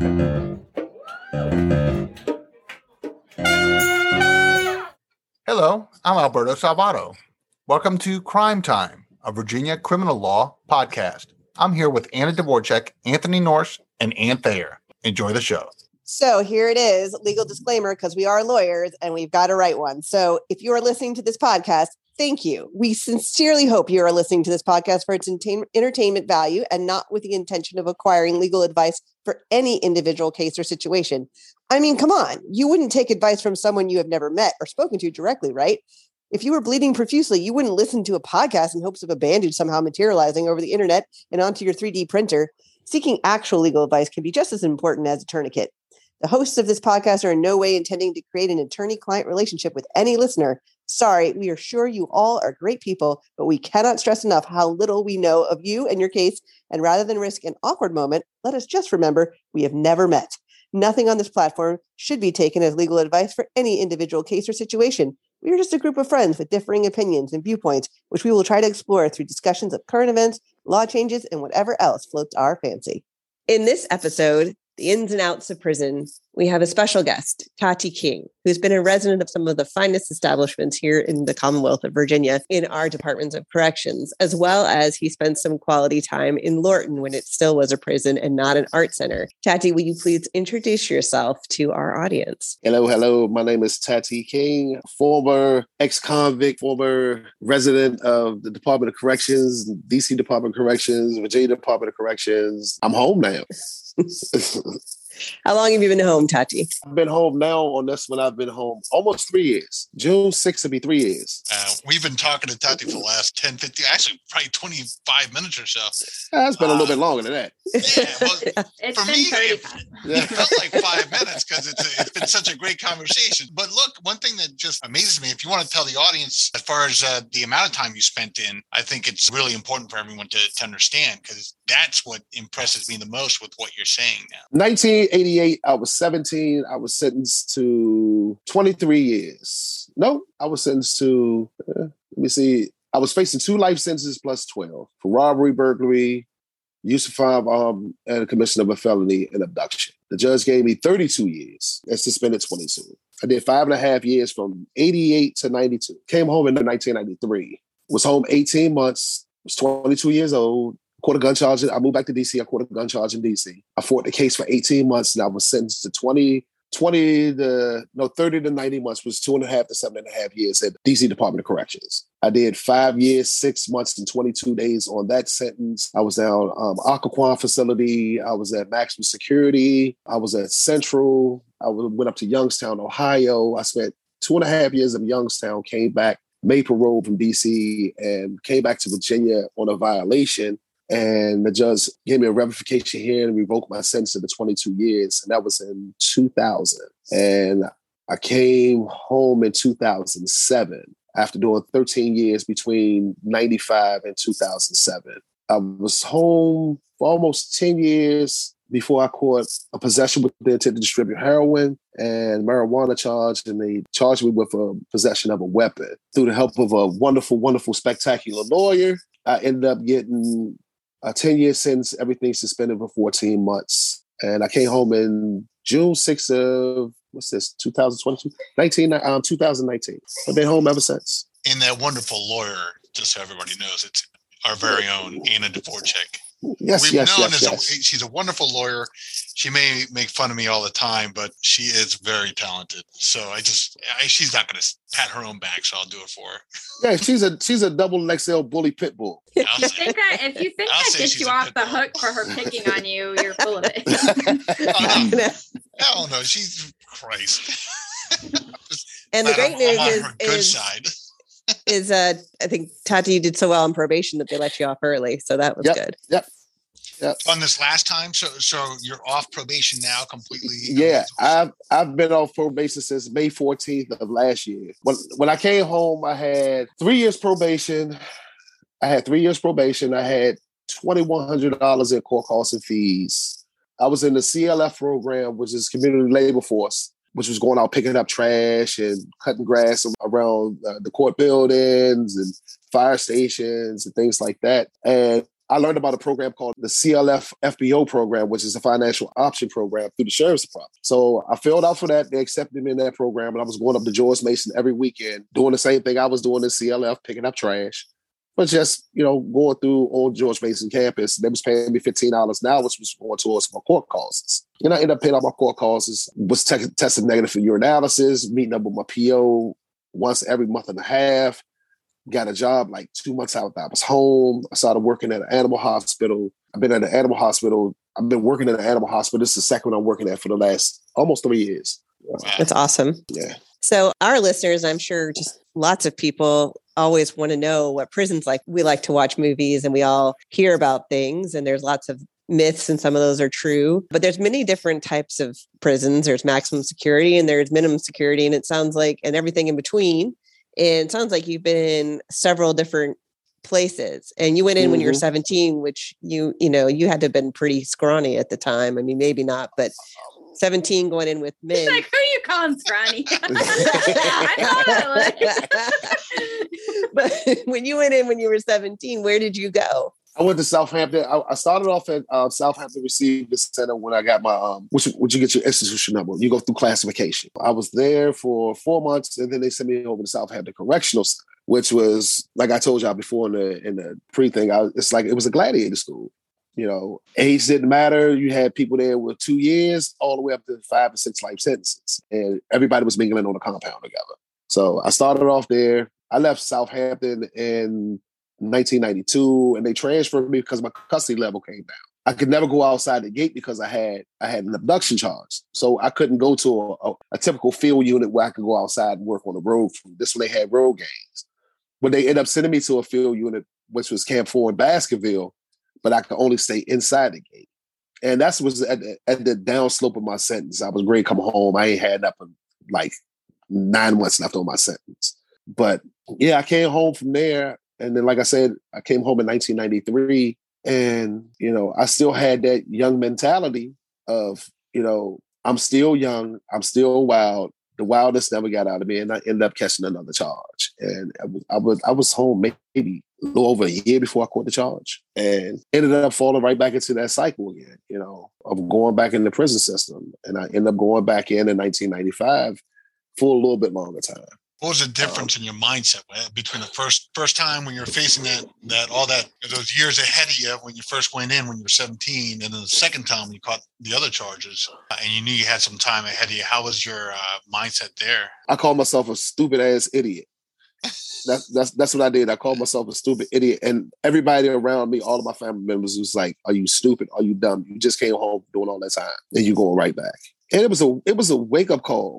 Hello, I'm Alberto Salvato. Welcome to Crime Time, a Virginia criminal law podcast. I'm here with Anna Dvorak, Anthony Norse, and Ann Thayer. Enjoy the show. So here it is, legal disclaimer, because we are lawyers and we've got to write one. So if you are listening to this podcast, thank you. We sincerely hope you are listening to this podcast for its entertainment value and not with the intention of acquiring legal advice for any individual case or situation. I mean, come on, you wouldn't take advice from someone you have never met or spoken to directly, right? If you were bleeding profusely, you wouldn't listen to a podcast in hopes of a bandage somehow materializing over the internet and onto your 3D printer. Seeking actual legal advice can be just as important as a tourniquet. The hosts of this podcast are in no way intending to create an attorney-client relationship with any listener. Sorry, we are sure you all are great people, but we cannot stress enough how little we know of you and your case. And rather than risk an awkward moment, let us just remember we have never met. Nothing on this platform should be taken as legal advice for any individual case or situation. We are just a group of friends with differing opinions and viewpoints, which we will try to explore through discussions of current events, law changes, and whatever else floats our fancy. In this episode, The Ins and Outs of Prison, we have a special guest, Tati King, who's been a resident of some of the finest establishments here in the Commonwealth of Virginia in our departments of corrections, as well as he spent some quality time in Lorton when it still was a prison and not an art center. Tati, will you please introduce yourself to our audience? Hello. My name is Tati King, former ex-convict, former resident of the Department of Corrections, DC Department of Corrections, Virginia Department of Corrections. I'm home now. How long have you been home, Tati? I've been home now on this one. I've been home almost 3 years. June 6th will be 3 years. We've been talking to Tati for the last 10, 15, actually probably 25 minutes or so. It's been a little bit longer than that. Yeah, well, It's for been me, 35. it felt like 5 minutes because it's been such a great conversation. But look, one thing that just amazes me, if you want to tell the audience as far as the amount of time you spent in, I think it's really important for everyone to understand, because that's what impresses me the most with what you're saying now. 1988, I was 17. I was sentenced to 23 years. No, I was sentenced to, I was facing 2 life sentences plus 12 for robbery, burglary, use of firearm, and a commission of a felony and abduction. The judge gave me 32 years and suspended 22. I did 5.5 years from 88 to 92. Came home in 1993. Was home 18 months. Was 22 years old. Caught a gun charge. I moved back to DC. I caught a gun charge in DC. I fought the case for 18 months and I was sentenced to 30 to 90 months, was 2.5 to 7.5 years at DC Department of Corrections. I did 5 years, 6 months, and 22 days on that sentence. I was down Occoquan facility. I was at Maximum Security. I was at Central. I went up to Youngstown, Ohio. I spent 2.5 years in Youngstown, came back, made parole from DC, and came back to Virginia on a violation. And the judge gave me a revocation hearing and revoked my sentence to 22 years. And that was in 2000. And I came home in 2007 after doing 13 years between 95 and 2007. I was home for almost 10 years before I caught a possession with the intent to distribute heroin and marijuana charge. And they charged me with a possession of a weapon. Through the help of a wonderful, wonderful, spectacular lawyer, I ended up getting a 10-year sentence, everything suspended for 14 months. And I came home in June 6th of, 2022? 2019. I've been home ever since. And that wonderful lawyer, just so everybody knows, it's our very own Anna Dvorak. Yes. She's a wonderful lawyer. She may make fun of me all the time, but she is very talented. So she's not going to pat her own back, so I'll do it for her. Yeah, she's a double XL bully pit bull. If you think that gets you off the hook for her picking on you, you're full of it. Oh, no. Hell no, she's Christ. And the great news is I think Tati did so well on probation that they let you off early. So that was good. Yep. On this last time, so you're off probation now completely? Yeah, I've been off probation since May 14th of last year. When I came home, I had 3 years probation. I had $2,100 in court costs and fees. I was in the CLF program, which is Community Labor Force, which was going out picking up trash and cutting grass around the court buildings and fire stations and things like that. And I learned about a program called the CLF FBO program, which is a financial option program through the Sheriff's Department. So I filled out for that. They accepted me in that program, and I was going up to George Mason every weekend, doing the same thing I was doing in CLF, picking up trash. But just, going through on George Mason campus, they was paying me $15 an hour, which was going towards my court causes. And I ended up paying all my court causes, was tested negative for urinalysis, meeting up with my PO once every month and a half. Got a job like 2 months after I was home. I started working at an animal hospital. I've been working at an animal hospital. This is the second one I'm working at for the last almost 3 years. That's awesome. Yeah. So our listeners, I'm sure just lots of people always want to know what prison's like. We like to watch movies and we all hear about things, and there's lots of myths, and some of those are true. But there's many different types of prisons. There's maximum security and there's minimum security, and it sounds like, and everything in between. And it sounds like you've been in several different places, and you went in when you were 17, which you had to have been pretty scrawny at the time. I mean, maybe not, but 17 going in with men. He's like, who are you calling scrawny? I thought But when you went in when you were 17, where did you go? I went to Southampton. I started off at Southampton Receiving Center when I got my, would you get your institution number? You go through classification. I was there for 4 months, and then they sent me over to Southampton Correctional Center, which was, like I told y'all before in the pre-thing, it's like it was a gladiator school. Age didn't matter. You had people there with 2 years all the way up to 5 or 6 life sentences, and everybody was mingling on the compound together. So I started off there. I left Southampton in 1992, and they transferred me because my custody level came down. I could never go outside the gate because I had an abduction charge. So I couldn't go to a typical field unit where I could go outside and work on the road. This one, they had road gangs. But they ended up sending me to a field unit, which was Camp 4 in Baskerville, but I could only stay inside the gate. And that was at the downslope of my sentence. I was ready to come home. I ain't had nothing like 9 months left on my sentence. But yeah, I came home from there. And then, like I said, I came home in 1993, and, I still had that young mentality of, I'm still young, I'm still wild. The wildness never got out of me, and I ended up catching another charge. And I was home maybe a little over a year before I caught the charge, and ended up falling right back into that cycle again, of going back in the prison system. And I ended up going back in 1995 for a little bit longer time. What was the difference in your mindset between the first time when you were facing those years ahead of you when you first went in when you were 17, and then the second time when you caught the other charges and you knew you had some time ahead of you? How was your mindset there? I called myself a stupid ass idiot. That's what I did. I called myself a stupid idiot, and everybody around me, all of my family members, was like, "Are you stupid? Are you dumb? You just came home doing all that time, and you going right back." And it was a wake up call.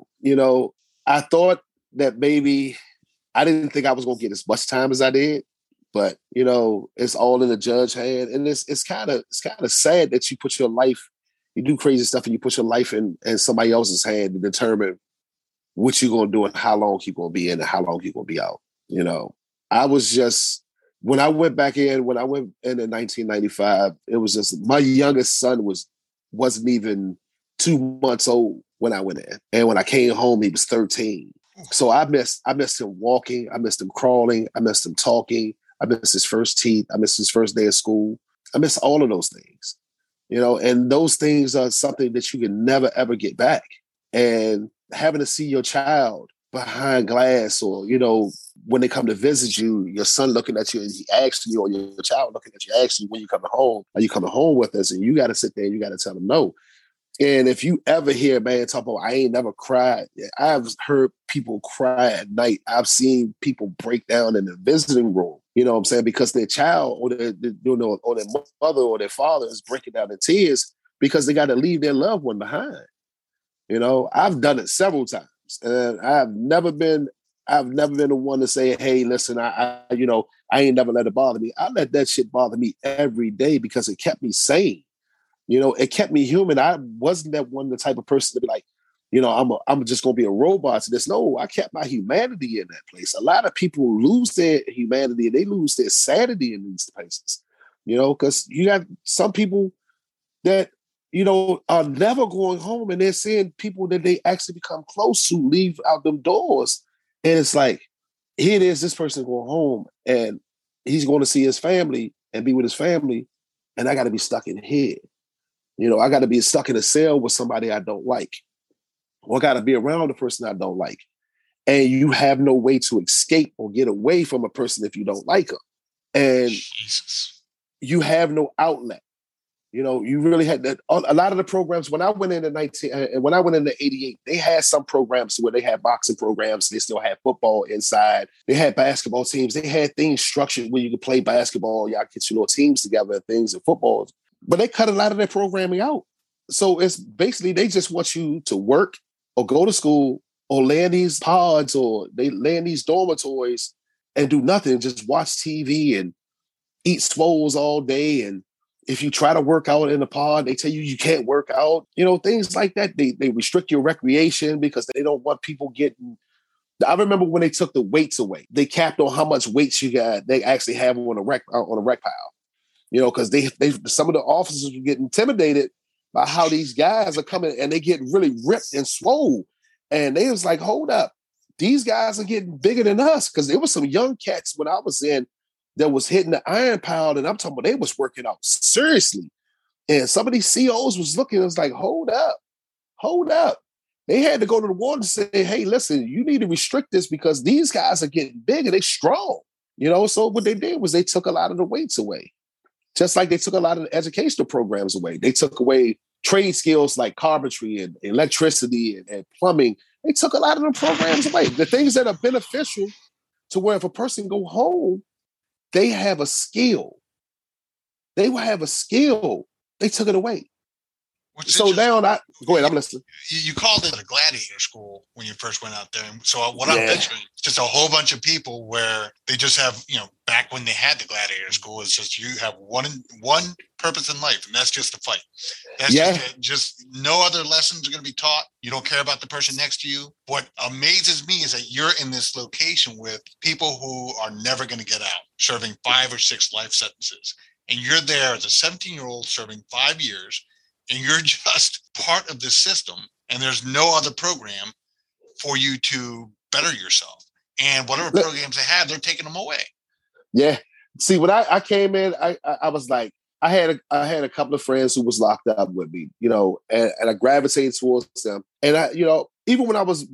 I thought that maybe I didn't think I was going to get as much time as I did, but it's all in the judge's hand, and it's kind of sad that you put your life, you do crazy stuff, and you put your life in somebody else's hand to determine what you're going to do and how long you're going to be in and how long you're going to be out. I was just, when I went in in 1995, it was just, my youngest son wasn't even 2 months old when I went in, and when I came home, he was 13. So I missed him walking. I missed him crawling. I missed him talking. I missed his first teeth. I missed his first day of school. I missed all of those things, and those things are something that you can never, ever get back. And having to see your child behind glass, or, when they come to visit you, your son looking at you and he asks you, or your child looking at you, asks you, when you coming home, are you coming home with us? And you got to sit there and you got to tell them no. And if you ever hear a man talk about, I ain't never cried, I've heard people cry at night. I've seen people break down in the visiting room, because their child or their mother or their father is breaking down in tears because they got to leave their loved one behind. I've done it several times, and I've never been the one to say, hey, listen, I ain't never let it bother me. I let that shit bother me every day because it kept me sane. It kept me human. I wasn't the type of person to be like, I'm just going to be a robot to this. No, I kept my humanity in that place. A lot of people lose their humanity and they lose their sanity in these places, because you got some people that, are never going home, and they're seeing people that they actually become close to leave out them doors. And it's like, here it is, this person going home and he's going to see his family, and be with his family, and I got to be stuck in here. You know, I got to be stuck in a cell with somebody I don't like, or I got to be around a person I don't like. And you have no way to escape or get away from a person if you don't like them. And Jesus. You have no outlet. You know, you really had that. A lot of the programs, when I went into 88, they had some programs where they had boxing programs. They still had football inside. They had basketball teams. They had things structured where you could play basketball. Y'all get your little teams together and things and football. But they cut a lot of their programming out. So it's basically, they just want you to work or go to school or lay in these pods, or they lay in these dormitories and do nothing, just watch TV and eat swoles all day. And if you try to work out in a pod, they tell you can't work out, you know, things like that. They restrict your recreation because they don't want people getting. I remember when they took the weights away, they capped on how much weights you got. They actually have on a rec pile, you know, because they some of the officers were getting intimidated by how these guys are coming and they get really ripped and swole. And they was like, hold up, these guys are getting bigger than us. Because there was some young cats when I was in that was hitting the iron pile, and I'm talking about they was working out seriously. And some of these COs was looking, it was like, hold up. They had to go to the ward and say, hey, listen, you need to restrict this because these guys are getting big and they strong. You know, so what they did was they took a lot of the weights away. Just like they took a lot of the educational programs away. They took away trade skills like carpentry and electricity and plumbing. They took a lot of the programs away. The things that are beneficial to where if a person go home, they have a skill. They will have a skill. They took it away. So now, go ahead, I'm listening. You called it a gladiator school when you first went out there. So what I'm picturing is just a whole bunch of people where they just have, you know, back when they had the gladiator school, it's just you have one purpose in life, and that's just to fight. That's just no other lessons are going to be taught. You don't care about the person next to you. What amazes me is that you're in this location with people who are never going to get out, serving 5 or 6 life sentences. And you're there as a 17-year-old serving 5 years, and you're just part of this system, and there's no other program for you to better yourself. And whatever programs they have, they're taking them away. Yeah. See, when I came in, I was like, I had a couple of friends who was locked up with me, you know, and I gravitated towards them. And I, you know, even when I was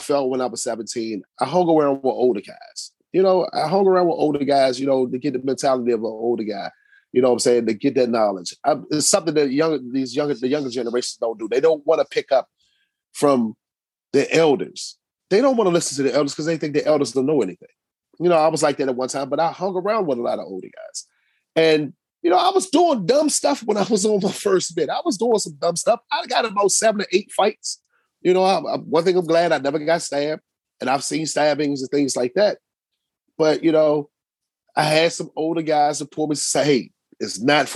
17, I hung around with older guys. You know, I hung around with older guys, you know, to get the mentality of an older guy. You know what I'm saying? To get that knowledge. It's something that the younger generations don't do. They don't want to pick up from the elders. They don't want to listen to the elders because they think the elders don't know anything. You know, I was like that at one time, but I hung around with a lot of older guys. And, you know, I was doing dumb stuff when I was on my first bit. I was doing some dumb stuff. I got about 7 or 8 fights. You know, one thing I'm glad I never got stabbed. And I've seen stabbings and things like that. But, you know, I had some older guys that pulled me to say, hey, this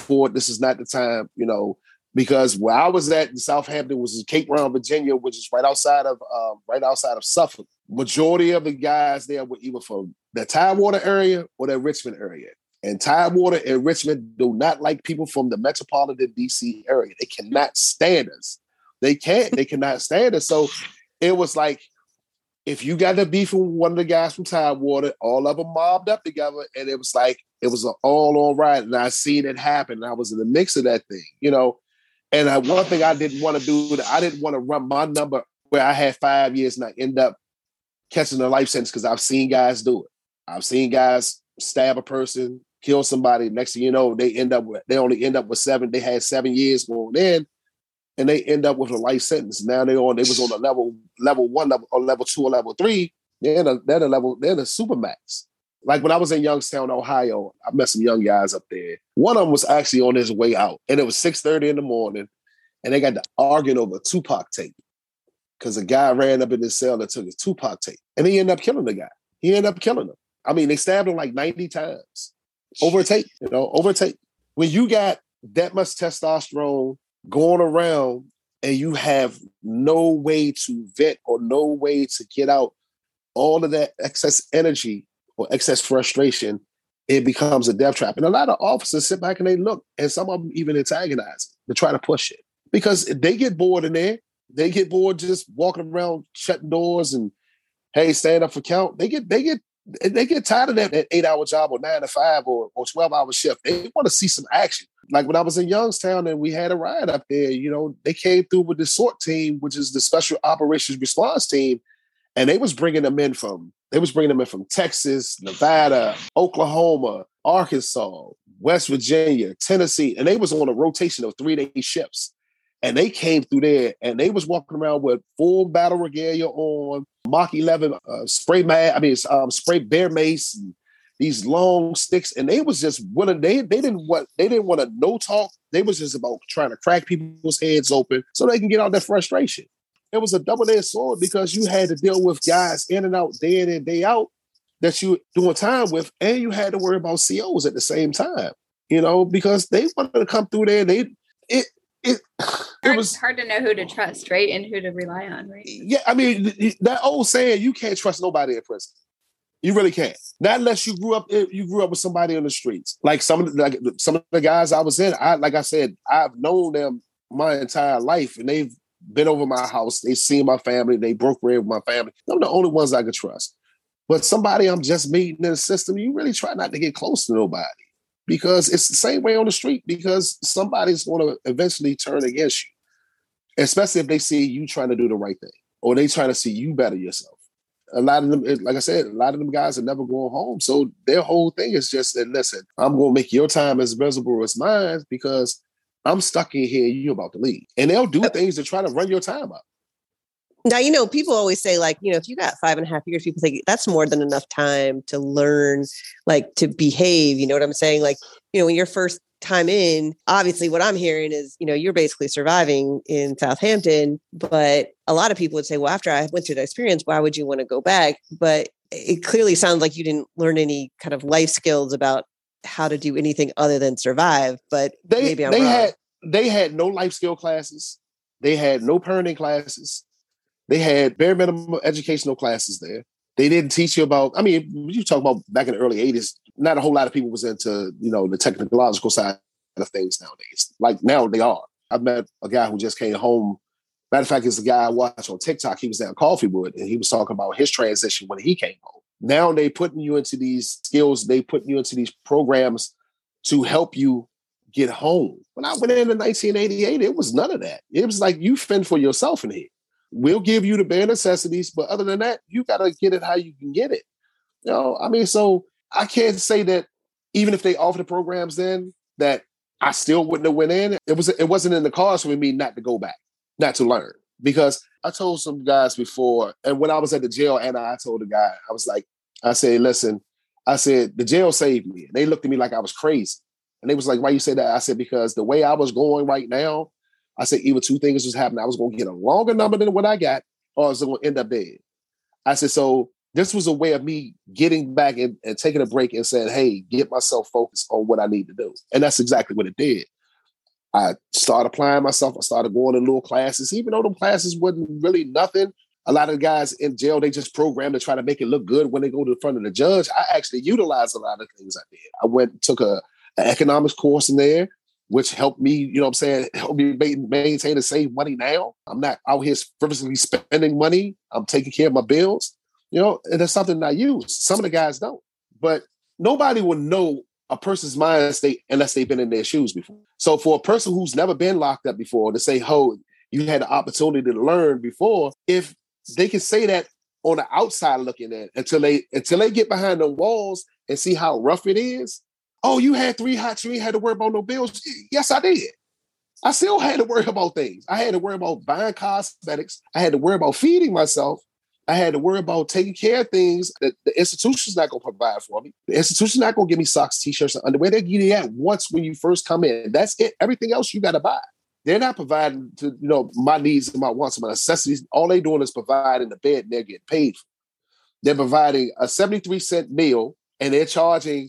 is not the time, you know, because where I was at in Southampton was in Cape Brown, Virginia, which is right outside of Suffolk. Majority of the guys there were either from the Tidewater area or the Richmond area. And Tidewater and Richmond do not like people from the metropolitan DC area. They cannot stand us. They cannot stand us. So it was like, if you got to beef with one of the guys from Tidewater, all of them mobbed up together, and it was like, it was all right. And I seen it happen. And I was in the mix of that thing, you know. And one thing I didn't want to do, I didn't want to run my number where I had 5 years and I end up catching a life sentence because I've seen guys do it. I've seen guys stab a person, kill somebody. Next thing you know, they only end up with 7. They had 7 years going in. And they end up with a life sentence. Now they was on a level 1, or level 2, or level 3. They're in a supermax. Like when I was in Youngstown, Ohio, I met some young guys up there. One of them was actually on his way out, and it was 6:30 in the morning, and they got to arguing over a Tupac tape because a guy ran up in his cell and took his Tupac tape, and he ended up killing the guy. He ended up killing him. I mean, they stabbed him like 90 times over a tape. You know, over a tape. When you got that much testosterone going around and you have no way to vet or no way to get out all of that excess energy or excess frustration, it becomes a death trap. And a lot of officers sit back and they look, and some of them even antagonize it to try to push it because they get bored in there. They get bored just walking around, shutting doors and, hey, stand up for count. They get They get tired of that 8-hour job or 9 to 5 or 12-hour shift. They want to see some action. Like when I was in Youngstown and we had a riot up there, they came through with the SORT team, which is the Special Operations Response Team, and they was bringing them in from Texas, Nevada, Oklahoma, Arkansas, West Virginia, Tennessee, and they was on a rotation of 3-day shifts. And they came through there and they was walking around with full battle regalia on, Mach 11 spray bear mace, and these long sticks. And they was just willing. They didn't want to no talk. They was just about trying to crack people's heads open so they can get out that frustration. It was a double-edged sword because you had to deal with guys in and out, day in and day out that you doing time with, and you had to worry about COs at the same time. Because they wanted to come through there. It was hard to know who to trust, right? And who to rely on, right? Yeah, I mean, that old saying, you can't trust nobody in prison. You really can't. Not unless you grew up with somebody on the streets. Like some of the guys I was in, like I said, I've known them my entire life, and they've been over my house. They've seen my family. They broke bread with my family. I'm the only ones I could trust. But somebody I'm just meeting in the system, you really try not to get close to nobody. Because it's the same way on the street, because somebody's going to eventually turn against you, especially if they see you trying to do the right thing or they trying to see you better yourself. A lot of them, like I said, a lot of them guys are never going home. So their whole thing is just that, listen, I'm going to make your time as miserable as mine because I'm stuck in here. You're about to leave. And they'll do things to try to run your time up. Now, people always say, like, if you got 5.5 years, people say that's more than enough time to learn, like, to behave. You know what I'm saying? Like, when your first time in, obviously what I'm hearing is, you're basically surviving in Southampton. But a lot of people would say, well, after I went through that experience, why would you want to go back? But it clearly sounds like you didn't learn any kind of life skills about how to do anything other than survive. But maybe I'm wrong. They had no life skill classes. They had no parenting classes. They had bare minimum educational classes there. They didn't teach you about, you talk about back in the early 80s, not a whole lot of people was into, the technological side of things nowadays. Like now they are. I met a guy who just came home. Matter of fact, it's a guy I watched on TikTok. He was down Coffeewood and he was talking about his transition when he came home. Now they putting you into these skills. They putting you into these programs to help you get home. When I went in 1988, it was none of that. It was like you fend for yourself in here. We'll give you the bare necessities, but other than that, you got to get it how you can get it. So I can't say that even if they offered the programs then that I still wouldn't have went in. It wasn't in the cards for me not to go back, not to learn. Because I told some guys before, and when I was at the jail, and I told the guy, I said, listen, the jail saved me. And they looked at me like I was crazy. And they was like, why you say that? I said, because the way I was going right now, I said, either two things was happening. I was going to get a longer number than what I got, or I was going to end up dead. I said, so this was a way of me getting back and taking a break and saying, hey, get myself focused on what I need to do. And that's exactly what it did. I started applying myself. I started going to little classes, even though the classes wasn't really nothing. A lot of the guys in jail, they just program to try to make it look good when they go to the front of the judge. I actually utilized a lot of things I did. I went and took an economics course in there, which helped me, help me maintain and save money now. I'm not out here frivolously spending money. I'm taking care of my bills, and that's something I use. Some of the guys don't. But nobody will know a person's mind state unless they've been in their shoes before. So for a person who's never been locked up before to say, oh, you had the opportunity to learn before, if they can say that on the outside looking at until they get behind the walls and see how rough it is. Oh, you had 3 hots, you ain't had to worry about no bills. Yes, I did. I still had to worry about things. I had to worry about buying cosmetics. I had to worry about feeding myself. I had to worry about taking care of things that the institution's not going to provide for me. The institution's not going to give me socks, t-shirts, and underwear. They give you that once when you first come in. That's it. Everything else you got to buy. They're not providing to, my needs and my wants and my necessities. All they're doing is providing the bed and they're getting paid for. They're providing a 73-cent meal and they're charging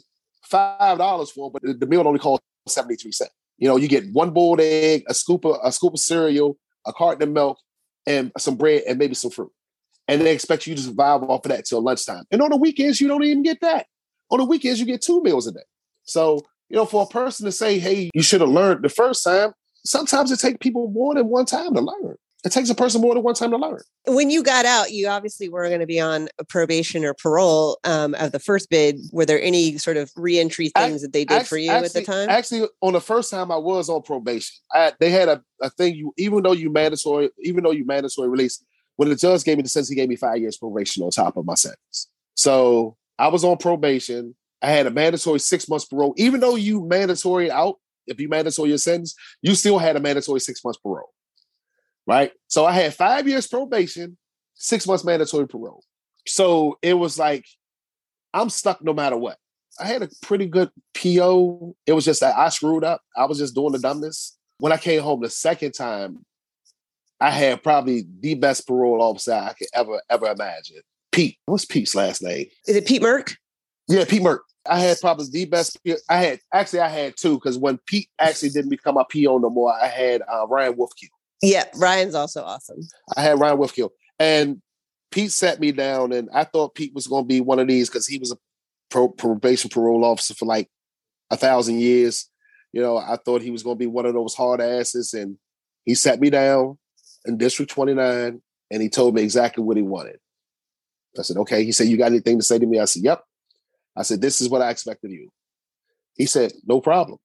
$5 for it, but the meal only costs 73 cents. You get 1 boiled egg, a scoop of cereal, a carton of milk, and some bread and maybe some fruit. And they expect you to survive off of that till lunchtime. And on the weekends, you don't even get that. On the weekends, you get 2 meals a day. So, for a person to say, hey, you should have learned the first time, sometimes it takes people more than one time to learn. It takes a person more than one time to learn. When you got out, you obviously were going to be on a probation or parole of the first bid. Were there any sort of reentry things that they did for you at the time? Actually, on the first time I was on probation, they had a thing. Even though you mandatory release, when the judge gave me the sentence, he gave me 5 years probation on top of my sentence. So I was on probation. I had a mandatory 6 months parole. Even though you mandatory out, if you mandatory your sentence, you still had a mandatory 6 months parole. Right? So I had 5 years probation, 6 months mandatory parole. So it was like, I'm stuck no matter what. I had a pretty good PO. It was just that I screwed up. I was just doing the dumbness. When I came home the second time, I had probably the best parole officer I could ever imagine. Pete. What's Pete's last name? Is it Pete Merck? Yeah, Pete Merck. I had probably the best. I had two, because when Pete actually didn't become my PO no more, I had Ryan Wolfkill. Yeah, Ryan's also awesome. I had Ryan Wolfkill. And Pete sat me down, and I thought Pete was going to be one of these because he was a probation parole officer for like 1,000 years. You know, I thought he was going to be one of those hard asses. And he sat me down in District 29, and he told me exactly what he wanted. I said, okay. He said, you got anything to say to me? I said, yep. I said, this is what I expect of you. He said, no problem.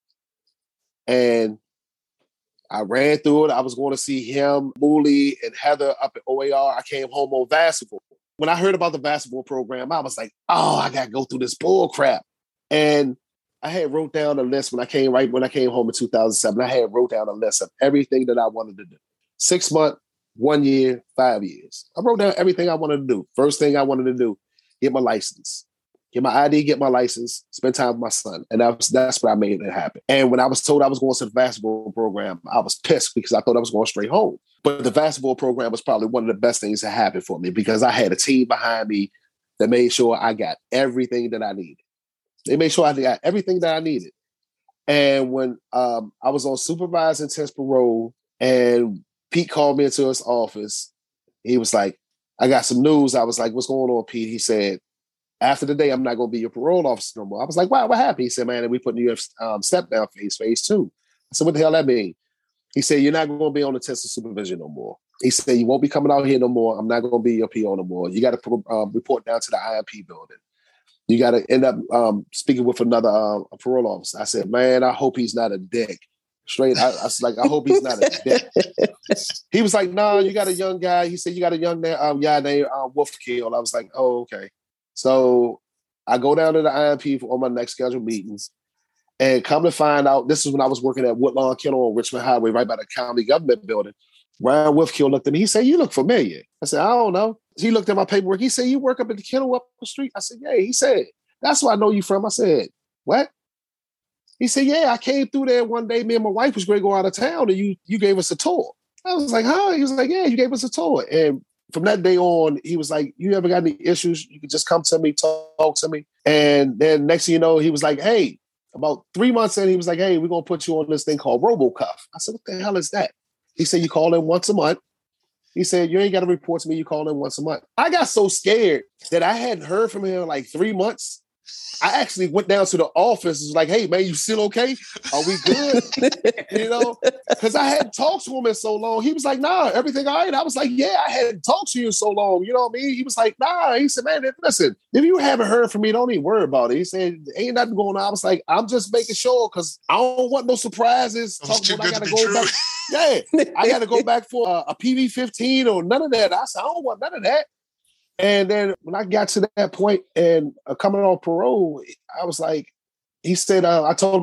And I ran through it. I was going to see him, Mooley, and Heather up at OAR. I came home on Vassable. When I heard about the Vassable program, I was like, oh, I got to go through this bull crap. And I had wrote down a list when I came home in 2007. I had wrote down a list of everything that I wanted to do. 6 months, 1 year, 5 years. I wrote down everything I wanted to do. First thing I wanted to do, get my license. Get my ID, get my license, spend time with my son. And that's what I made it happen. And when I was told I was going to the basketball program, I was pissed because I thought I was going straight home. But the basketball program was probably one of the best things that happened for me because I had a team behind me that made sure I got everything that I needed. They made sure I got everything that I needed. And when I was on supervised intense parole and Pete called me into his office, he was like, I got some news. I was like, what's going on, Pete? He said, after the day, I'm not going to be your parole officer no more. I was like, wow, what happened? He said, man, we put you in step down phase 2. I said, what the hell that mean? He said, you're not going to be on the intensive supervision no more. He said, you won't be coming out here no more. I'm not going to be your PO no more. You got to report down to the IMP building. You got to end up speaking with another parole officer. I said, man, I hope he's not a dick. Straight, I was like, I hope he's not a dick. He was like, no, you got a young guy. He said, you got a young guy named Wolfkill. I was like, oh, okay. So I go down to the IMP on my next scheduled meetings, and come to find out, this is when I was working at Woodlawn Kennel on Richmond Highway, right by the county government building. Ryan Wolfkill looked at me. He said, you look familiar. I said, I don't know. He looked at my paperwork. He said, you work up at the kennel up the street? I said, yeah. He said, that's where I know you from. I said, what? He said, yeah, I came through there one day. Me and my wife was going to go out of town, and you gave us a tour. I was like, huh? He was like, yeah, you gave us a tour. And from that day on, he was like, you ever got any issues? You could just come to me, talk to me. And then next thing you know, he was like, hey, about 3 months in, he was like, hey, we're going to put you on this thing called RoboCuff. I said, what the hell is that? He said, you call in once a month. He said, you ain't got to report to me. You call in once a month. I got so scared that I hadn't heard from him in like 3 months. I actually went down to the office and was like, hey, man, you still okay? Are we good? You know, because I hadn't talked to him in so long. He was like, nah, everything all right? I was like, yeah, I hadn't talked to you in so long. You know what I mean? He was like, nah. He said, man, listen, if you haven't heard from me, don't even worry about it. He said, ain't nothing going on. I was like, I'm just making sure because I don't want no surprises. I got to go back. Yeah, I got to go back for a PV-15 or none of that. I said, I don't want none of that. And then when I got to that point and coming on parole, I was like, he said, I told him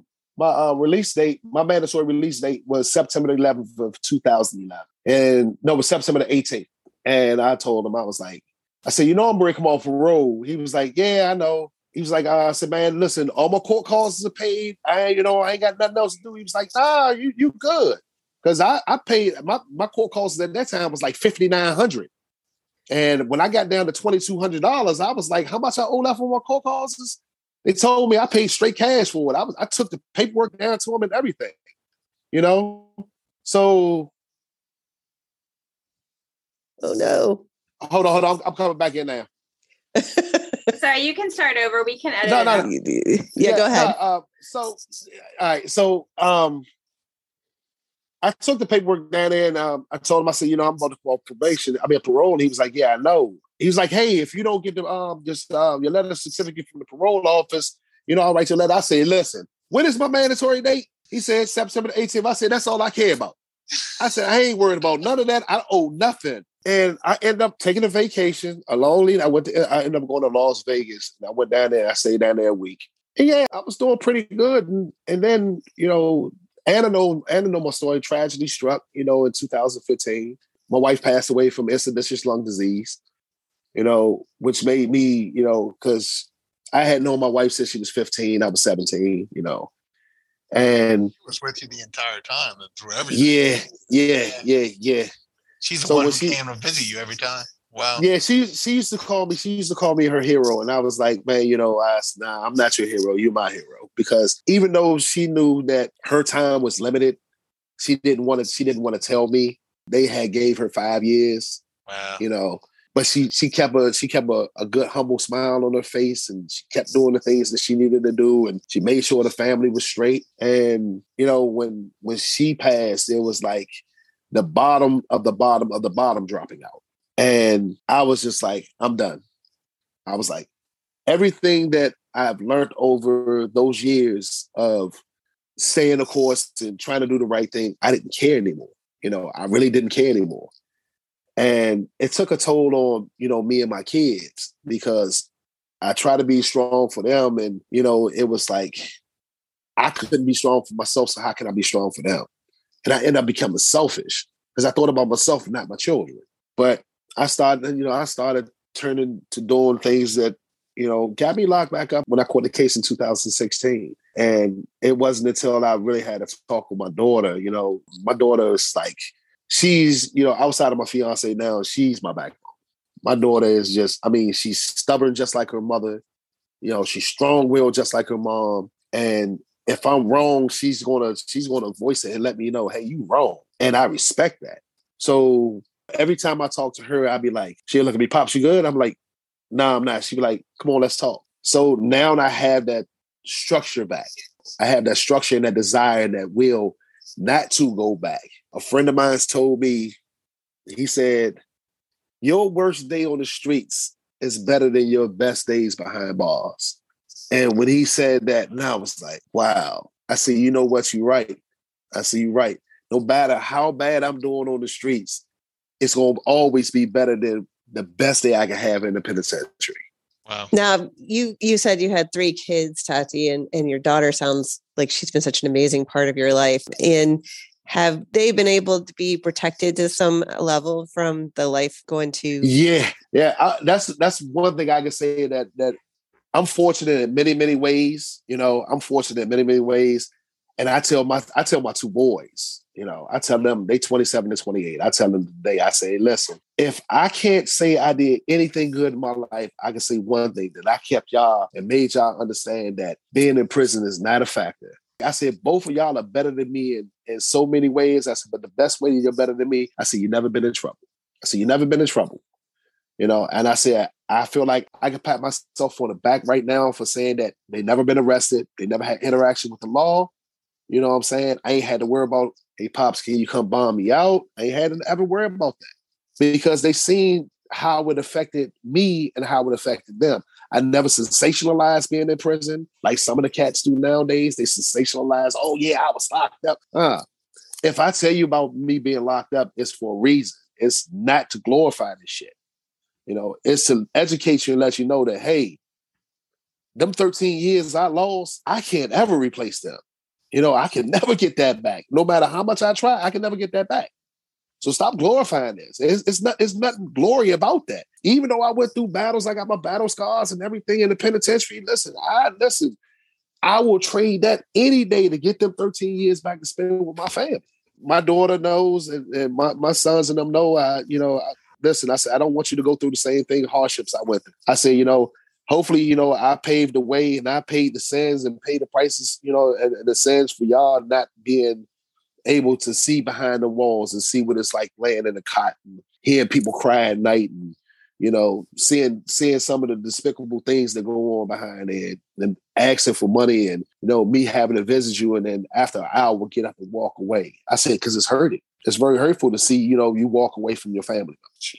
my release date, my mandatory release date was September 11th of 2011. And no, it was September the 18th. And I told him, I said, you know, I'm breaking off parole. He was like, yeah, I know. He was like, I said, man, listen, all my court costs are paid. I ain't got nothing else to do. He was like, nah, you good. Because I paid, my court costs at that time was like $5,900. And when I got down to $2,200, I was like, how much I owe left on my court costs? They told me I paid straight cash for it. I took the paperwork down to them and everything, you know? So. Oh, no. Hold on. I'm coming back in now. Sorry, you can start over. We can edit. No. Yeah, go ahead. All right. So, I took the paperwork down there and I told him, I said, I'm about to call probation. I mean, parole. And he was like, yeah, I know. He was like, hey, if you don't get the your letter certificate from the parole office, I'll write your letter. I said, listen, when is my mandatory date? He said September the 18th. I said, that's all I care about. I said, I ain't worried about none of that. I owe nothing. And I ended up taking a vacation, a long leave. I ended up going to Las Vegas. And I went down there. I stayed down there a week. And yeah, I was doing pretty good. And then, Anna know my story. Tragedy struck, in 2015. My wife passed away from interstitial lung disease, which made me, because I had known my wife since she was 15. I was 17, and she was with you the entire time through everything. Yeah. She's the one who came to visit you every time. Wow. Yeah, she used to call me her hero. And I was like, man, nah, I'm not your hero. You're my hero. Because even though she knew that her time was limited, she didn't want to tell me. They had gave her 5 years. Wow. But she kept a good, humble smile on her face, and she kept doing the things that she needed to do, and she made sure the family was straight. And when she passed, it was like the bottom of the bottom of the bottom dropping out. And I was just like, I'm done. I was like, everything that I've learned over those years of staying the course and trying to do the right thing, I didn't care anymore. I really didn't care anymore. And it took a toll on, me and my kids, because I try to be strong for them. And, it was like, I couldn't be strong for myself. So how can I be strong for them? And I ended up becoming selfish because I thought about myself and not my children. But I started turning to doing things that, got me locked back up when I caught the case in 2016. And it wasn't until I really had to talk with my daughter. My daughter is like, she's, outside of my fiance now, she's my backbone. My daughter is she's stubborn just like her mother. She's strong-willed just like her mom. And if I'm wrong, she's gonna voice it and let me know, hey, you wrong. And I respect that. So every time I talk to her, I'd be like, she'll look at me, Pops, you good? I'm like, nah, I'm not. She'd be like, come on, let's talk. So now I have that structure back. I have that structure and that desire and that will not to go back. A friend of mine's told me, he said, your worst day on the streets is better than your best days behind bars. And when he said that, now I was like, wow. I said, you know what? You're right. I said, you're right. No matter how bad I'm doing on the streets, it's going to always be better than the best day I can have in the penitentiary. Wow. Now, you said you had 3 kids, Tati, and your daughter sounds like she's been such an amazing part of your life. And have they been able to be protected to some level from the life going to? Yeah. That's one thing I can say that I'm fortunate in many, many ways. I'm fortunate in many, many ways. And I tell my 2 boys, I tell them, they 27 and 28. I tell them today, I say, listen, if I can't say I did anything good in my life, I can say one thing, that I kept y'all and made y'all understand that being in prison is not a factor. I said, both of y'all are better than me in so many ways. I said, but the best way you're better than me, I said, you've never been in trouble. I said, you've never been in trouble. And I said, I feel like I can pat myself on the back right now for saying that they never been arrested. They never had interaction with the law. You know what I'm saying? I ain't had to worry about, hey, Pops, can you come bomb me out? I ain't had to ever worry about that because they seen how it affected me and how it affected them. I never sensationalized being in prison like some of the cats do nowadays. They sensationalize, oh, yeah, I was locked up. If I tell you about me being locked up, it's for a reason. It's not to glorify this shit. It's to educate you and let you know that, hey, them 13 years I lost, I can't ever replace them. I can never get that back. No matter how much I try, I can never get that back. So stop glorifying this. It's nothing glory about that. Even though I went through battles, I got my battle scars and everything in the penitentiary. Listen, I will trade that any day to get them 13 years back to spend with my family. My daughter knows, and my sons and them know. Listen, I said, I don't want you to go through the same thing, hardships I went through. I say, hopefully, I paved the way and I paid the sins and paid the prices, and the sins for y'all not being able to see behind the walls and see what it's like laying in a cot and hearing people cry at night and, seeing some of the despicable things that go on behind it, and asking for money, and me having to visit you, and then after an hour get up and walk away. I said, because it's hurting. It's very hurtful to see, you walk away from your family.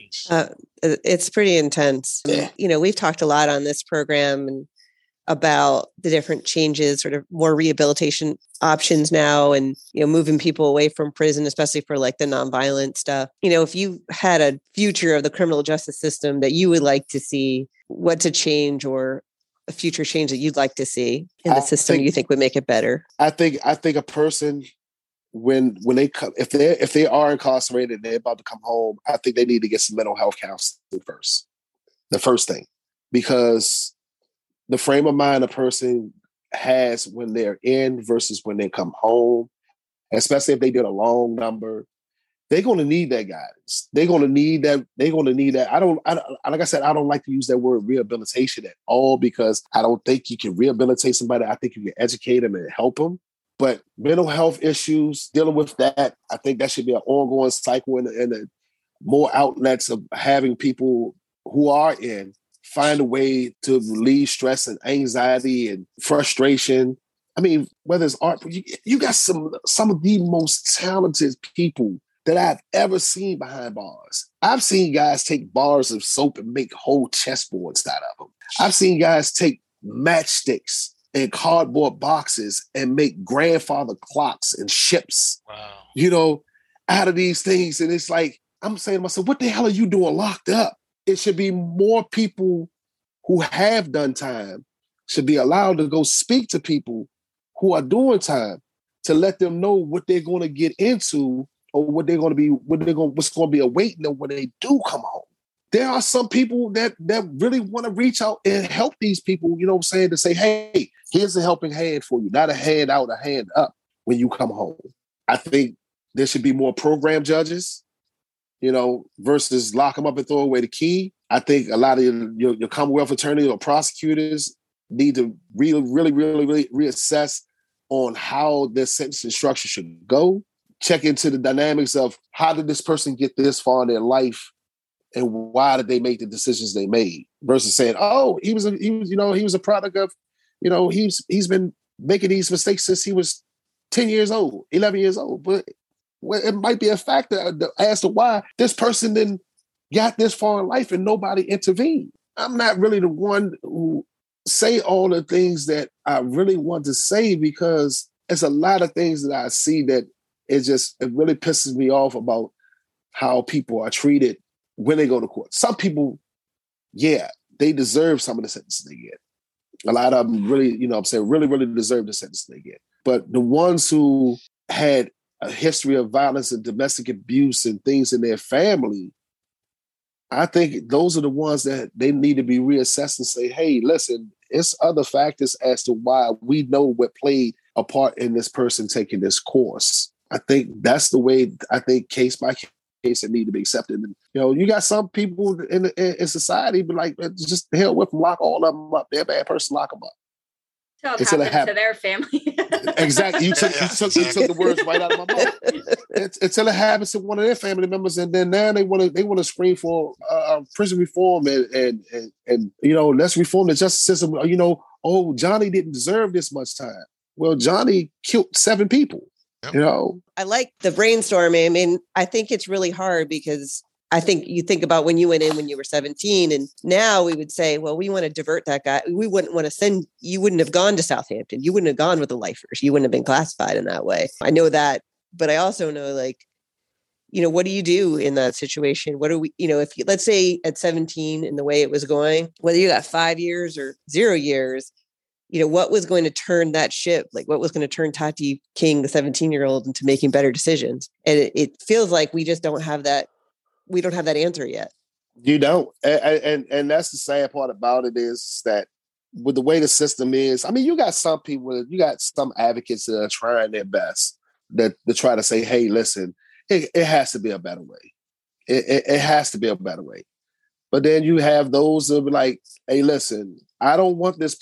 It's pretty intense. Yeah. We've talked a lot on this program and about the different changes, sort of more rehabilitation options now, and, moving people away from prison, especially for like the nonviolent stuff. If you had a future of the criminal justice system that you would like to see, what to change, or a future change that you'd like to see in the system you think would make it better? I think a person, when they come, if they are incarcerated and they're about to come home, I think they need to get some mental health counseling first. The first thing, because the frame of mind a person has when they're in versus when they come home, especially if they did a long number, they're going to need that guidance. They're going to need that. Like I said, I don't like to use that word rehabilitation at all, because I don't think you can rehabilitate somebody. I think you can educate them and help them. But mental health issues, dealing with that, I think that should be an ongoing cycle, and more outlets of having people who are in find a way to relieve stress and anxiety and frustration. I mean, whether it's art, you got some of the most talented people that I've ever seen behind bars. I've seen guys take bars of soap and make whole chessboards out of them. I've seen guys take matchsticks and cardboard boxes and make grandfather clocks and ships, out of these things. And it's like, I'm saying to myself, what the hell are you doing locked up? It should be more people who have done time should be allowed to go speak to people who are doing time, to let them know what they're going to get into, or what's going to be awaiting them when they do come home. There are some people that really want to reach out and help these people, to say, hey, here's a helping hand for you, not a hand out, a hand up when you come home. I think there should be more program judges, versus lock them up and throw away the key. I think a lot of your Commonwealth attorneys or prosecutors need to really, really, really, really reassess on how their sentencing structure should go. Check into the dynamics of how did this person get this far in their life, and why did they make the decisions they made, versus saying, oh, he was a product of, he's been making these mistakes since he was 10 years old, 11 years old. But it might be a factor as to why this person then got this far in life and nobody intervened. I'm not really the one who say all the things that I really want to say, because it's a lot of things that I see that it really pisses me off about how people are treated when they go to court. Some people, they deserve some of the sentences they get. A lot of them really, really, really deserve the sentence they get. But the ones who had a history of violence and domestic abuse and things in their family, I think those are the ones that they need to be reassessed and say, hey, listen, it's other factors as to why we know what played a part in this person taking this course. I think that's the way, case by case that need to be accepted. And, you got some people in society, but like, just the hell with them, lock all of them up. They're a bad person, lock them up. Until it happens to their family. Exactly. You took the words right out of my mouth. Until it happens to one of their family members, and then now they want to scream for prison reform and let's reform the justice system. Johnny didn't deserve this much time. Well, Johnny killed 7 people. Yep. I like the brainstorming. I mean, I think it's really hard, because I think you think about when you went in when you were 17, and now we would say, well, we want to divert that guy. We wouldn't want to send, you wouldn't have gone to Southampton. You wouldn't have gone with the lifers. You wouldn't have been classified in that way. I know that, but I also know, what do you do in that situation? What do we, if you, let's say at 17 and the way it was going, whether you got 5 years or 0 years, what was going to turn that ship? Like, what was going to turn Tati King, the 17-year-old, into making better decisions? And it feels like we just don't have that. We don't have that answer yet. You don't. And that's the sad part about it, is that with the way the system is, I mean, you got some people, you got some advocates that are trying their best that try to say, hey, listen, it has to be a better way. It has to be a better way. But then you have those that be like, hey, listen, I don't want to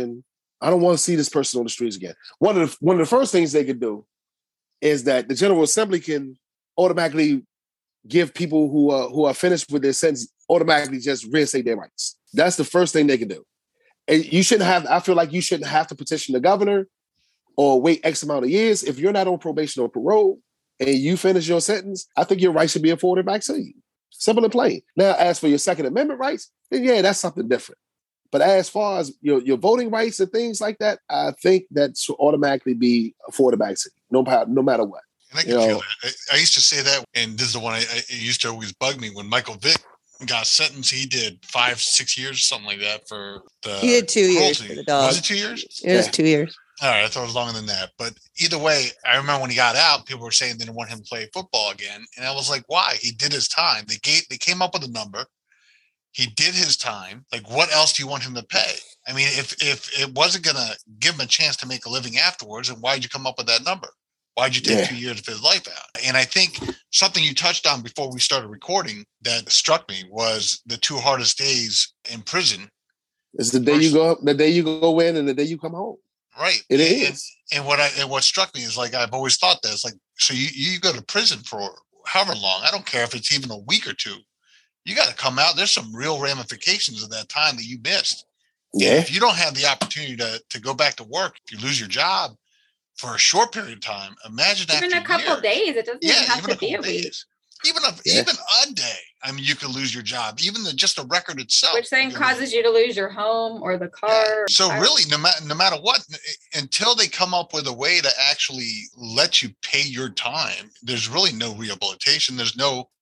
see this person on the streets again. One of the first things they could do is that the General Assembly can automatically give people who are finished with their sentence automatically just reinstate their rights. That's the first thing they can do. And you shouldn't have, I feel like you shouldn't have to petition the governor or wait X amount of years. If you're not on probation or parole and you finish your sentence, I think your rights should be afforded back to you. Simple and plain. Now, as for your Second Amendment rights, then yeah, that's something different. But as far as your voting rights and things like that, I think that should automatically be afforded back to you, no matter what. And I can feel that. I used to say that, and this is the one it used to always bug me. When Michael Vick got sentenced, he did 5-6 years, something like that for the. He did 2 years for the dog. Was it 2 years? It was 2 years. All right, I thought it was longer than that. But either way, I remember when he got out, people were saying they didn't want him to play football again. And I was like, why? He did his time. They came up with a number. He did his time. Like, what else do you want him to pay? I mean, if it wasn't going to give him a chance to make a living afterwards, then why'd you come up with that number? Why'd you take 2 years of his life out? And I think something you touched on before we started recording that struck me was the 2 hardest days in prison. It's the day you go in and the day you come home. Right. It is. And what struck me is, like, I've always thought that it's like, so you go to prison for however long. I don't care if it's even a week or two. You got to come out. There's some real ramifications of that time that you missed. Yeah. And if you don't have the opportunity to go back to work, if you lose your job for a short period of time, imagine that. Even a couple days. It doesn't even have to be a week. Even a day. I mean, you could lose your job. Even just the record itself, which then causes you to lose your home or the car. Yeah. So really, no matter what, until they come up with a way to actually let you pay your time, there's really no rehabilitation. There's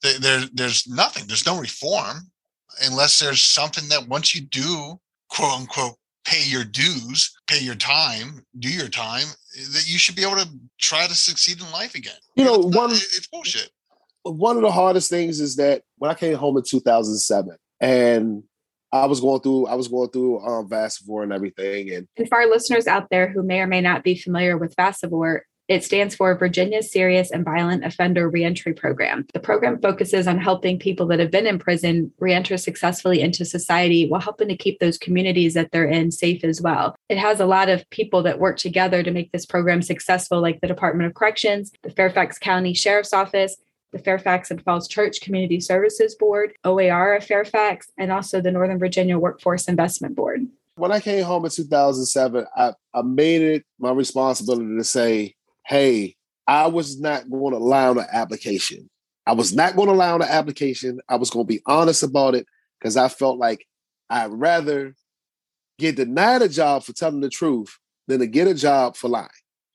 nothing. There's no reform unless there's something that once you do, quote unquote, pay your dues, pay your time, do your time, that you should be able to try to succeed in life again. It's bullshit. One of the hardest things is that when I came home in 2007 and I was going through Vassavor and everything. And for our listeners out there who may or may not be familiar with Vassavor, it stands for Virginia Serious and Violent Offender Reentry Program. The program focuses on helping people that have been in prison reenter successfully into society while helping to keep those communities that they're in safe as well. It has a lot of people that work together to make this program successful, like the Department of Corrections, the Fairfax County Sheriff's Office, the Fairfax and Falls Church Community Services Board, OAR of Fairfax, and also the Northern Virginia Workforce Investment Board. When I came home in 2007, I made it my responsibility to say, hey, I was not going to lie on the application. I was not going to lie on the application. I was going to be honest about it because I felt like I'd rather get denied a job for telling the truth than to get a job for lying.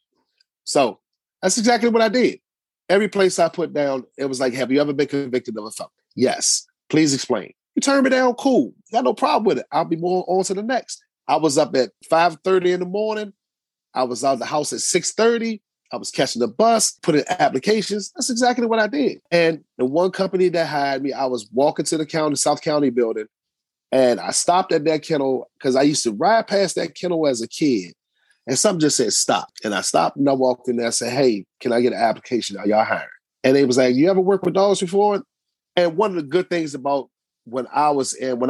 So that's exactly what I did. Every place I put down, it was like, have you ever been convicted of a felony? Yes. Please explain. You turn me down, cool. Got no problem with it. I'll be more on to the next. I was up at 5:30 in the morning. I was out of the house at 6:30. I was catching the bus, putting applications. That's exactly what I did. And the one company that hired me, I was walking to the South County building, and I stopped at that kennel because I used to ride past that kennel as a kid. And something just said, stop. And I stopped and I walked in there and said, hey, can I get an application? Are y'all hiring? And they was like, you ever worked with dogs before? And one of the good things about when I was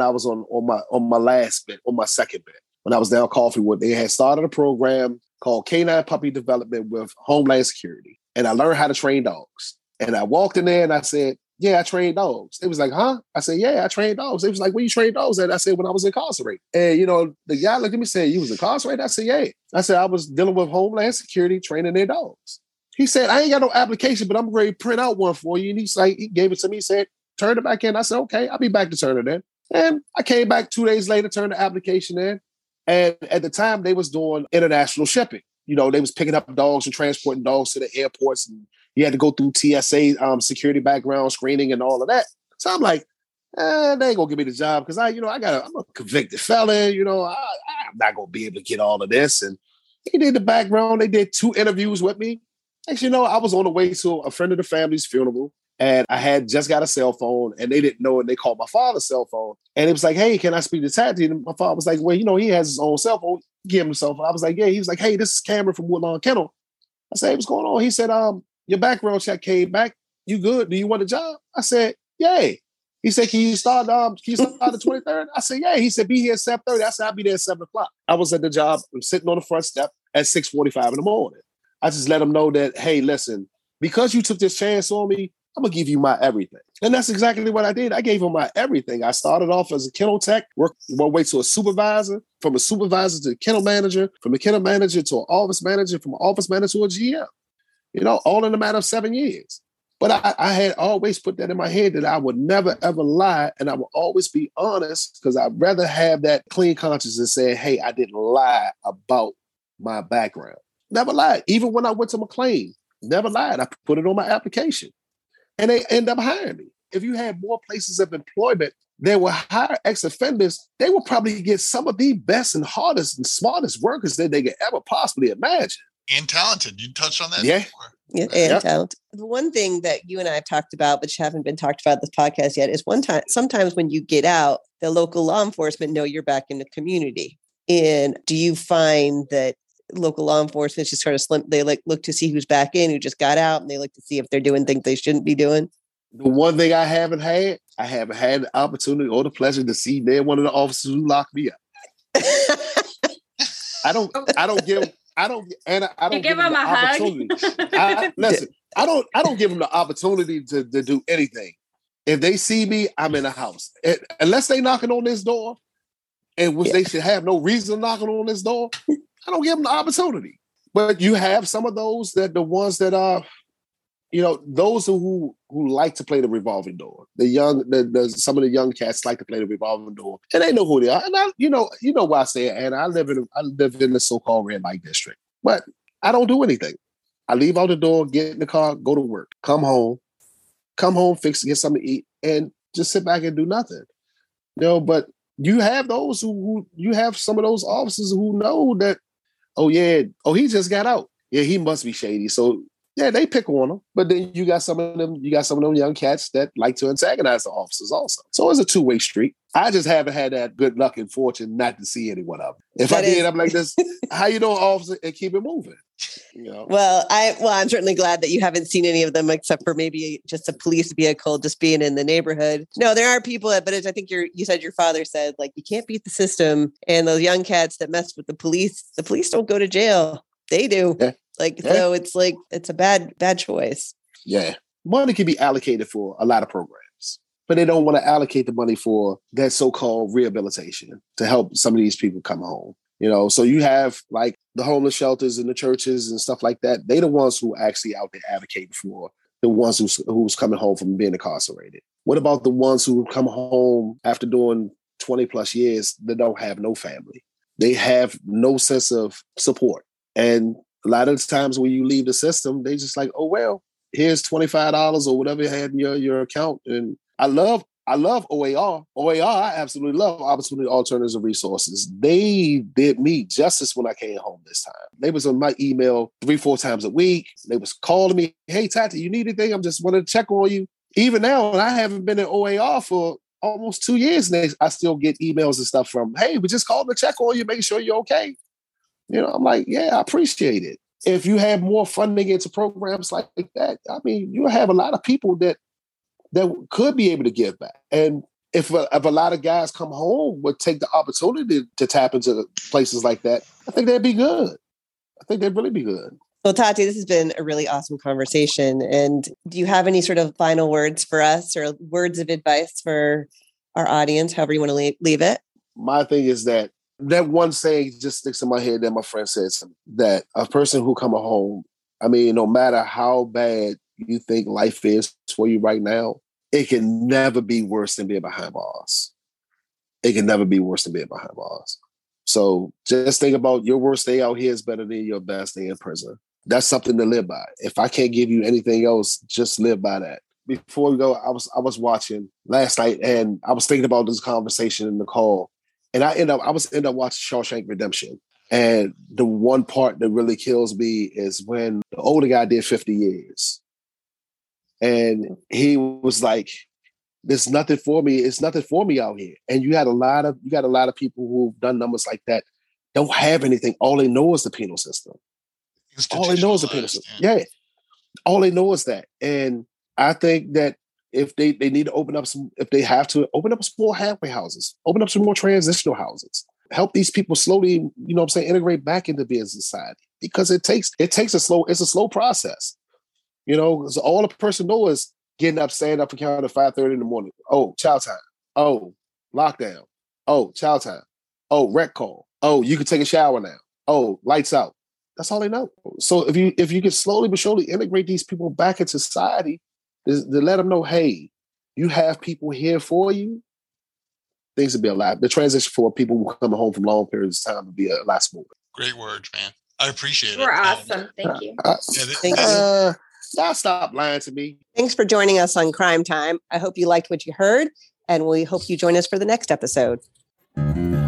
on my last bit, on my second bit, when I was down Coffeewood, they had started a program called Canine Puppy Development with Homeland Security. And I learned how to train dogs. And I walked in there and I said, yeah, I train dogs. They was like, huh? I said, yeah, I train dogs. They was like, where you train dogs at? I said, when I was incarcerated. And, the guy looked at me and said, you was incarcerated? I said, yeah. I said, I was dealing with Homeland Security training their dogs. He said, I ain't got no application, but I'm ready to print out one for you. And he gave it to me. He said, turn it back in. I said, okay, I'll be back to turn it in. And I came back 2 days later, turned the application in. And at the time, they was doing international shipping. They was picking up dogs and transporting dogs to the airports, and you had to go through TSA security background screening and all of that. So I'm like, they ain't gonna give me the job because I'm a convicted felon. I'm not gonna be able to get all of this. And he did the background. They did 2 interviews with me. Actually, I was on the way to a friend of the family's funeral, and I had just got a cell phone, and they didn't know it. They called my father's cell phone, and it was like, hey, can I speak to Tati? And my father was like, well, he has his own cell phone. Give him the cell phone. I was like, yeah. He was like, hey, this is Cameron from Woodlawn Kennel. I said, hey, what's going on? He said, your background check came back. You good? Do you want a job? I said, yeah. He said, can you start the 23rd? I said, yeah. He said, be here at 7:30. I said, I'll be there at 7 o'clock. I was at the job. I'm sitting on the front step at 6:45 in the morning. I just let him know that, hey, listen, because you took this chance on me, I'm going to give you my everything. And that's exactly what I did. I gave him my everything. I started off as a kennel tech, worked my way to a supervisor, from a supervisor to a kennel manager, from a kennel manager to an office manager, from an office manager to a GM, all in a matter of 7 years. But I had always put that in my head that I would never, ever lie. And I would always be honest because I'd rather have that clean conscience and say, hey, I didn't lie about my background. Never lied. Even when I went to McLean, never lied. I put it on my application. And they end up hiring me. If you had more places of employment that will hire ex-offenders, they will probably get some of the best and hardest and smartest workers that they could ever possibly imagine. And talented. You touched on that before. Yeah, and talented. The one thing that you and I have talked about, which haven't been talked about in this podcast yet, is sometimes when you get out, the local law enforcement know you're back in the community. And do you find that local law enforcement just sort of they look to see who's back in, who just got out, and they look to see if they're doing things they shouldn't be doing? The one thing I haven't had the opportunity or the pleasure to see one of the officers who locked me up. I don't give them the opportunity. Listen, I don't give them the opportunity to do anything. If they see me, I'm in the house. Unless they knocking on this door, and which they should have no reason knocking on this door, I don't give them the opportunity. But you have some of those that the ones that are, those who like to play the revolving door. Some of the young cats like to play the revolving door, and they know who they are. And why I say it. And I live in the so-called red light district, but I don't do anything. I leave out the door, get in the car, go to work, come home, get something to eat, and just sit back and do nothing. But you have those who you have some of those officers who know that, he just got out. Yeah, he must be shady. So yeah, they pick on them. But then you got some of them young cats that like to antagonize the officers also. So it's a two-way street. I just haven't had that good luck and fortune not to see any one of them. If I did, I'm like this, how you doing, officer? And keep it moving. Well, I'm certainly glad that you haven't seen any of them except for maybe just a police vehicle just being in the neighborhood. No, there are people I think you said your father said, like, you can't beat the system. And those young cats that mess with the police don't go to jail. They do. Yeah. So it's like, it's a bad choice. Yeah. Money can be allocated for a lot of programs, but they don't want to allocate the money for that so-called rehabilitation to help some of these people come home. So you have like the homeless shelters and the churches and stuff like that. They're the ones who actually out there advocating for the ones who's coming home from being incarcerated. What about the ones who come home after doing 20 plus years that don't have no family? They have no sense of support. And a lot of the times when you leave the system, they just like, oh, well, here's $25 or whatever you had in your account. And I love OAR. OAR, I absolutely love Opportunity Alternatives and Resources. They did me justice when I came home this time. They was on my email 3-4 times a week. They was calling me, hey, Tati, you need anything? I'm just wanted to check on you. Even now, I haven't been in OAR for almost 2 years now. I still get emails and stuff from, hey, we just called to check on you, make sure you're okay. I'm like, yeah, I appreciate it. If you have more funding into programs like that, I mean, you have a lot of people that could be able to give back. And if a lot of guys come home would take the opportunity to tap into places like that, I think that'd be good. I think that'd really be good. Well, Tati, this has been a really awesome conversation. And do you have any sort of final words for us or words of advice for our audience, however you want to leave it? My thing is that one saying just sticks in my head that my friend said, that a person who come home, I mean, no matter how bad you think life is for you right now, it can never be worse than being behind bars. It can never be worse than being behind bars. So just think about your worst day out here is better than your best day in prison. That's something to live by. If I can't give you anything else, just live by that. Before we go, I was watching last night and I was thinking about this conversation in the call. And I end up watching Shawshank Redemption. And the one part that really kills me is when the older guy did 50 years. And he was like, there's nothing for me. It's nothing for me out here. And you got a lot of people who've done numbers like that, don't have anything. All they know is the penal system. All they know is the penal system. Yeah. All they know is that. And I think that if they need to if they have to open up some more halfway houses, open up some more transitional houses, help these people slowly, integrate back into being society, because it's a slow process. So all a person knows is getting up, staying up for count at 5:30 in the morning. Oh, child time. Oh, lockdown. Oh, child time. Oh, rec call. Oh, you can take a shower now. Oh, lights out. That's all they know. So if you can slowly but surely integrate these people back into society, to let them know, hey, you have people here for you, things would be a lot. The transition for people who come home from long periods of time would be a lot smoother. Great words, man. I appreciate it. We're awesome. Thank you. Thank you. Y'all stop lying to me. Thanks for joining us on Crime Time. I hope you liked what you heard, and we hope you join us for the next episode.